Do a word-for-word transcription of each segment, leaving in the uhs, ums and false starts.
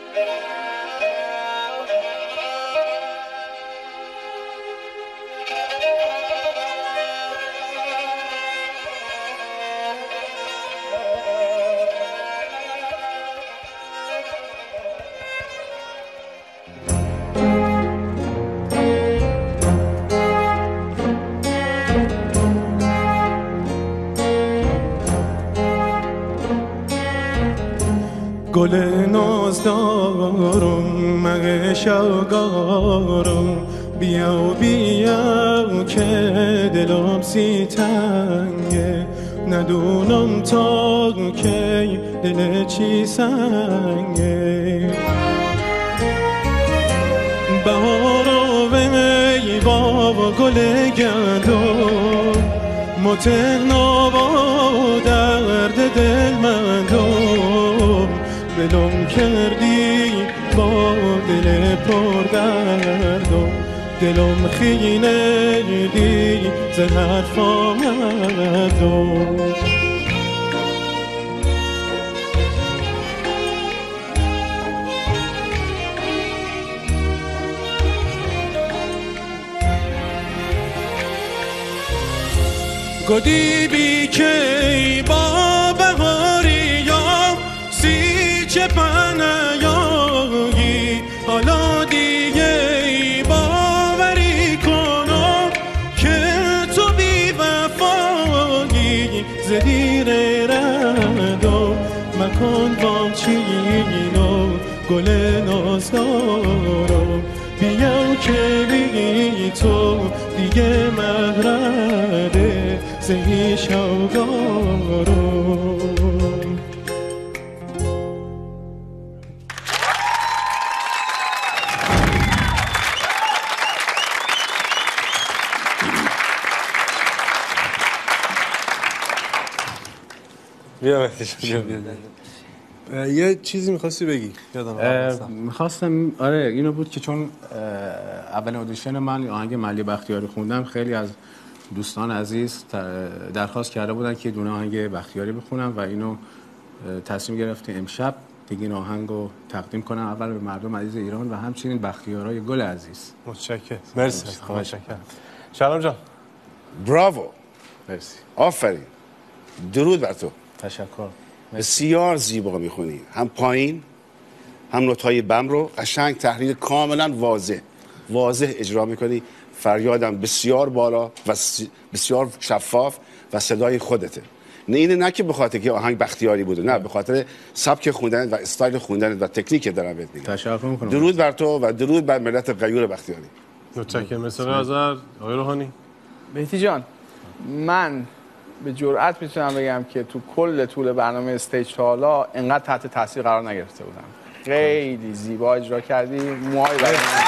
گل نازدارم مگه شوگارم بیا بیا که دلم سی تنگه ندونم تا کی دل چی سنگه بهارا وی بابا گل گندم متنابا درد دل مندم دلم کردی با دل پر دردم دلم خینه دی ز حرفا مردم گدی بی که با بهاری یا سی چه پنیایی حالا دیگه باوری کنم که تو بی وفایی زدیر ردم مکن بام چینو گل نازدارم بیا که بی تو دیگه مهرده زهی شوگارم. بیا مهدیشون بیا یه چیزی میخواستی بگی؟ یادم میخواستم آره اینو بود که چون اول اودیشن من آهنگ ملی بختیاری خوندم خیلی از دوستان عزیز درخواست کرده بودن که دونه آهنگ بختیاری بخونم و اینو تصمیم گرفتیم امشب دیگه این آهنگو تقدیم کنم اول به مردم عزیز ایران و همچنین بختیارای گل عزیز. متشکرم. مرسی. متشکرم. شلام جان. براوو. مرسی. آفرین. درود بر تو. تشکر. بسیار زیبا میخونی، هم پایین هم نوت‌های بم رو قشنگ تحلیل کاملا واضح واضح اجرا میکنی. فریادم بسیار بالا و بسیار شفاف و صدای خودته. نه اینه نه که به خاطر که آهنگ بختیاری بوده، نه به خاطر سبک خوندن و استایل خوندن و تکنیک دارم بهت میگم. تشکر میکنم. درود بر تو و درود بر ملت غیور بختیاری. متشکرم. مثلا نظر آقای روحانی. مهدی جان من به جرئت میتونم بگم که تو کل طول برنامه استیج تا حالا انقدر تحت تاثیر قرار نگرفته بودم. خیلی زیبا اجرا کردی. موهای برای من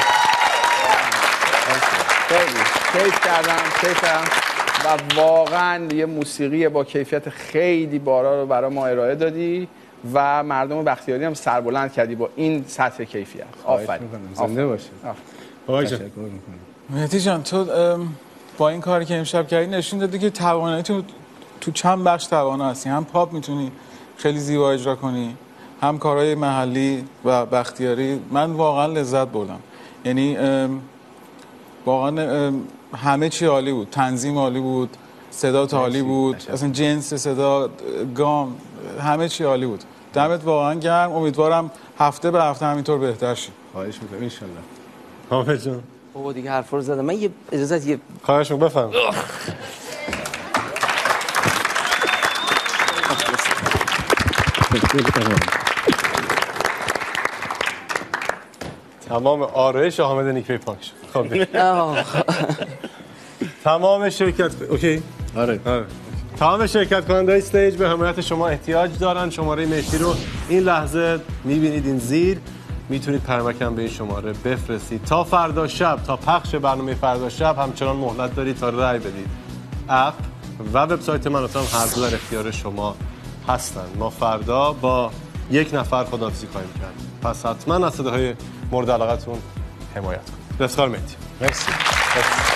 خیلی کیف کردم کیف کردم و واقعا یه موسیقی با کیفیت خیلی بالا رو برای ما ارائه دادی و مردم بختیاری هم سربلند کردی با این سطح کیفیت. آفرین. زنده باشی. آقای جان. مهدی جان تو با این کاری که امشب کردی نشون دادی که توانایی تو تو چند بخش توانا هستی. هم پاپ میتونی خیلی زیبا اجرا کنی، هم کارهای محلی و بختیاری. من واقعا لذت بردم. یعنی واقعا همه چی عالی بود. تنظیم عالی بود، صدا عالی بود، اصلا جنس صدا، گام، همه چی عالی بود. دمت واقعا گرم. امیدوارم هفته به هفته همینطور بهتر شی. خواهش می‌کنم ان شاء الله. حامد جان. بابا دیگه حرفا رو زدم. من یه اجازه یه خواهش می‌کنم بفهم. تمام آرایش حامد نیکی پاک شد. خب تمام شرکت اوکی آره آره تمام شرکت کننده‌های استیج به حمایت شما احتیاج دارن. شماره مهدی رو این لحظه می‌بینید این زیر. میتونید پرمکم به این شماره بفرستید. تا فردا شب، تا پخش برنامه فردا شب همچنان مهلت دارید تا رأی بدید. اپ و وبسایت من هم هر دو در اختیار شما هستن. ما فردا با یک نفر خداحافظی خواهیم کرد. پس حتما از صداهای مورد علاقتون حمایت کنید. بسیار مهدی. مرسی.